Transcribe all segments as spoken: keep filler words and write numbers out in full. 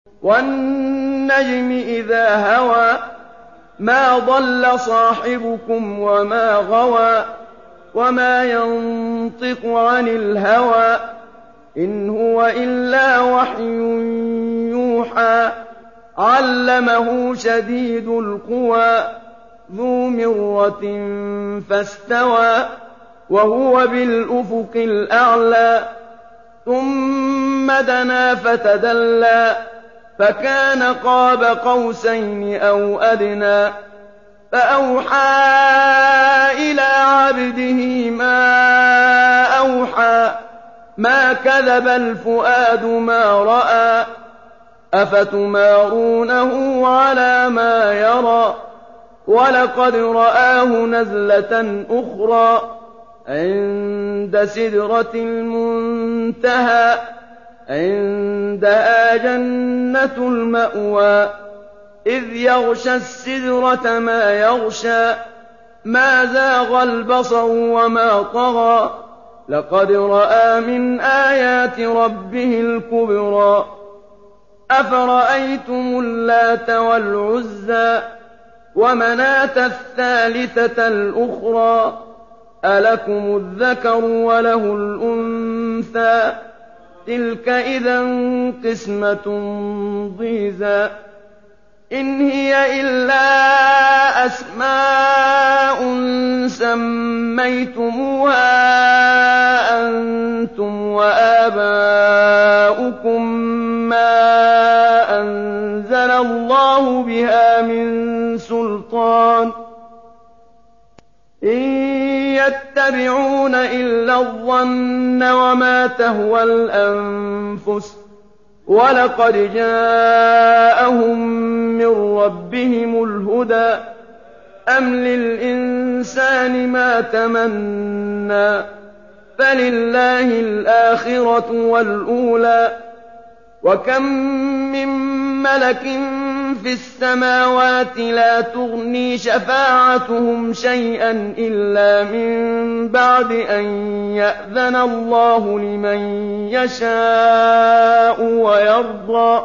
وَالنَّجْمِ إِذَا هَوَىٰ مَا ضَلَّ صَاحِبُكُمْ وَمَا غَوَىٰ وَمَا يَنطِقُ عَنِ الْهَوَىٰ إِنْ هُوَ إِلَّا وَحْيٌ يُوحَىٰ عَلَّمَهُ شَدِيدُ الْقُوَىٰ ذُو مِرَّةٍ فَاسْتَوَىٰ وَهُوَ بِالْأُفُقِ الْأَعْلَىٰ ثُمَّ دَنَا فَتَدَلَّىٰ فَكَانَ قَابَ قَوْسَيْنِ أَوْ أَدْنَىٰ فَأَوْحَىٰ إِلَىٰ عَبْدِهِ مَا أَوْحَىٰ مَا كَذَبَ الْفُؤَادُ مَا رَأَىٰ أَفَتُمَارُونَهُ عَلَىٰ مَا يَرَىٰ وَلَقَدْ رَآهُ نَزْلَةً أُخْرَىٰ عِندَ سِدْرَةِ الْمُنتَهَىٰ عِندَهَا جَنَّةُ الْمَأْوَىٰ إِذْ يَغْشَى السِّدْرَةَ مَا يَغْشَىٰ مَا زَاغَ الْبَصَرُ وَمَا طَغَىٰ لَقَدْ رَأَىٰ مِنْ آيَاتِ رَبِّهِ الْكُبْرَىٰ أَفَرَأَيْتُمُ اللَّاتَ وَالْعُزَّىٰ وَمَنَاةَ الثَّالِثَةَ الْأُخْرَىٰ أَلَكُمُ الذَّكَرُ وَلَهُ الْأُنثَىٰ تِلْكَ إِذًا قِسْمَةٌ ضِيزَىٰ إِنْ هِيَ إِلَّا أَسْمَاءٌ سَمَّيْتُمُوهَا أَنتُمْ وَآبَاؤُكُم مَّا أَنزَلَ اللَّهُ بِهَا مِن سُلْطَانٍ إِن يَتَّبِعُونَ إِلَّا الظَّنَّ وَمَا تَهْوَى الْأَنفُسُ وَلَقَدْ جَاءَهُم مِّن رَّبِّهِمُ الْهُدَىٰ أَمْ لِلْإِنسَانِ مَا تَمَنَّىٰ فَلِلَّهِ الْآخِرَةُ وَالْأُولَىٰ وَكَم مِّن مَّلَكٍ فِي السَّمَاوَاتِ لَا تُغْنِي شَفَاعَتُهُمْ شَيْئًا إِلَّا مِن بَعْدِ أَن يَأْذَنَ اللَّهُ لِمَن يَشَاءُ وَيَرْضَىٰ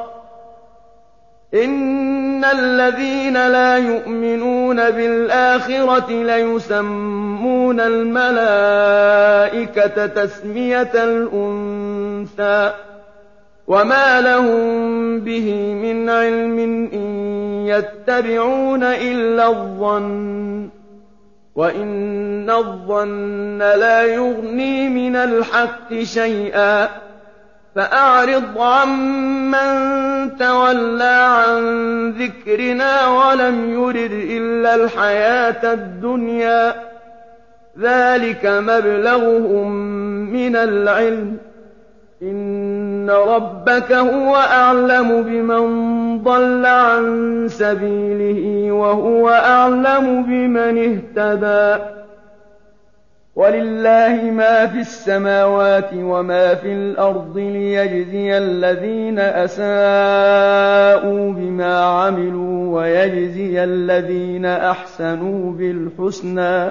إِنَّ الَّذِينَ لَا يُؤْمِنُونَ بِالْآخِرَةِ لَيُسَمُّونَ الْمَلَائِكَةَ تَسْمِيَةَ الْأُنثَىٰ وَمَا لَهُم بِهِ مِنْ عِلْمٍ إِن يَتَّبِعُونَ إِلَّا الظَّنَّ وَإِنَّ الظَّنَّ لَا يُغْنِي مِنَ الْحَقِّ شَيْئًا فَأَعْرِضْ عَمَّن تَوَلَّىٰ عَن ذِكْرِنَا وَلَمْ يُرِدْ إِلَّا الْحَيَاةَ الدُّنْيَا ذَٰلِكَ مَبْلَغُهُم مِّنَ الْعِلْمِ إِنَّ رَبَّكَ هُوَ أَعْلَمُ بِمَن ضَلَّ عَن سَبِيلِهِ وَهُوَ أَعْلَمُ بِمَنِ اهْتَدَىٰ وَلِلَّهِ مَا فِي السَّمَاوَاتِ وَمَا فِي الْأَرْضِ لِيَجْزِيَ الَّذِينَ أَسَاءُوا بِمَا عَمِلُوا وَيَجْزِيَ الَّذِينَ أَحْسَنُوا بِالْحُسْنَىٰ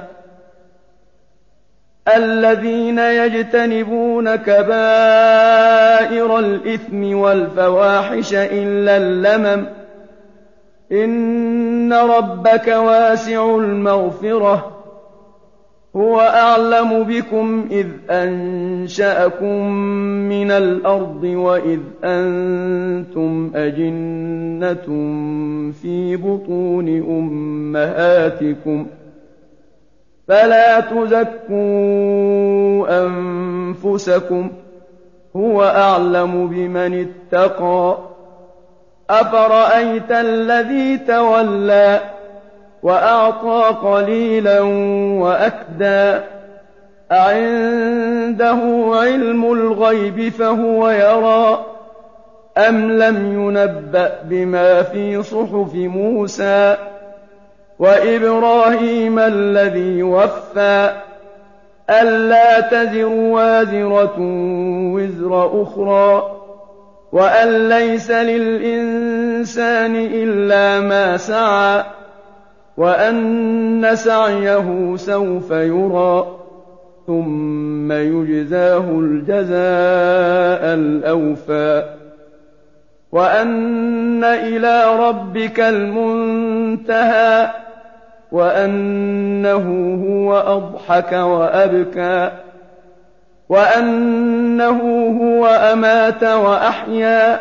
الَّذِينَ يَجْتَنِبُونَ كَبَائِرَ الْإِثْمِ وَالْفَوَاحِشَ إِلَّا اللَّمَمَ إِنَّ رَبَّكَ وَاسِعُ الْمَغْفِرَةِ هُوَ أَعْلَمُ بِكُمْ إِذْ أَنشَأَكُم مِّنَ الْأَرْضِ وَإِذْ أَنتُمْ أَجِنَّةٌ فِي بُطُونِ أُمَّهَاتِكُمْ فَلَا تُزَكُّوا أَنفُسَكُمْ هُوَ أَعْلَمُ بِمَنِ اتَّقَىٰ أَفَرَأَيْتَ الَّذِي تَوَلَّىٰ وَأَعْطَىٰ قَلِيلًا وَأَكْدَىٰ أَعِندَهُ عِلْمُ الْغَيْبِ فَهُوَ يَرَىٰ أَمْ لَمْ يُنَبَّأْ بِمَا فِي صُحُفِ مُوسَىٰ وَإِبْرَاهِيمَ الَّذِي وَفَّىٰ أَلَّا تَزِرُ وَازِرَةٌ وِزْرَ أُخْرَىٰ وَأَن لَّيْسَ لِلْإِنسَانِ إِلَّا مَا سَعَىٰ وَأَنَّ سَعْيَهُ سَوْفَ يُرَىٰ ثُمَّ يُجْزَاهُ الْجَزَاءَ الْأَوْفَىٰ وَأَنَّ إِلَىٰ رَبِّكَ الْمُنتَهَىٰ وَأَنَّهُ هُوَ أَضْحَكَ وَأَبْكَىٰ وَأَنَّهُ هُوَ أَمَاتَ وَأَحْيَا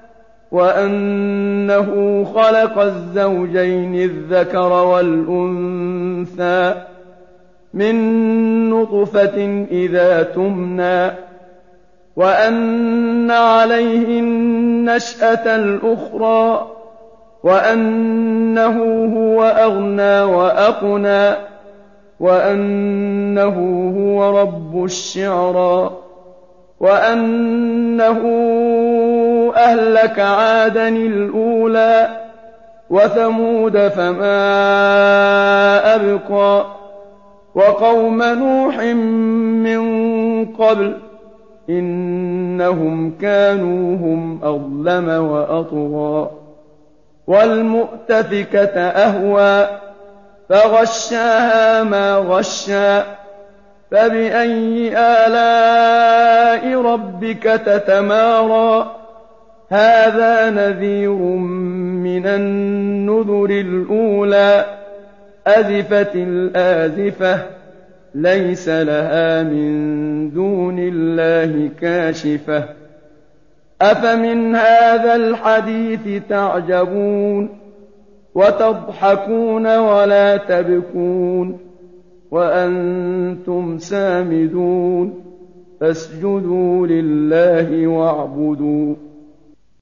وَأَنَّهُ خَلَقَ الزَّوْجَيْنِ الذَّكَرَ وَالْأُنثَىٰ مِن نُّطْفَةٍ إِذَا تُمْنَىٰ وَأَنَّ عَلَيْهِ النَّشْأَةَ الْأُخْرَىٰ وَأَنَّهُ هُوَ أَغْنَىٰ وَأَقْنَىٰ وَأَنَّهُ هُوَ رَبُّ الشِّعْرَىٰ وَأَنَّهُ أَهْلَكَ عَادًا الْأُولَىٰ وَثَمُودَ فَمَا أَبْقَىٰ وَقَوْمَ نُوحٍ مِّن قَبْلُ ۖ إِنَّهُمْ كَانُوا هُمْ أَظْلَمَ وَأَطْغَىٰ وَالْمُؤْتَفِكَةَ أَهْوَىٰ فَغَشَّاهَا مَا غَشَّىٰ فَبِأَيِّ آلَاءِ رَبِّكَ تَتَمَارَىٰ هَٰذَا نَذِيرٌ مِّنَ النُّذُرِ الْأُولَىٰ أَزِفَتِ الْآزِفَةُ لَيْسَ لَهَا مِن دُونِ اللَّهِ كَاشِفَةٌ أَفَمِنْ هَٰذَا الْحَدِيثِ تَعْجَبُونَ وَتَضْحَكُونَ وَلَا تَبْكُونَ وَأَنتُمْ سَامِدُونَ فَاسْجُدُوا لِلَّهِ وَاعْبُدُوا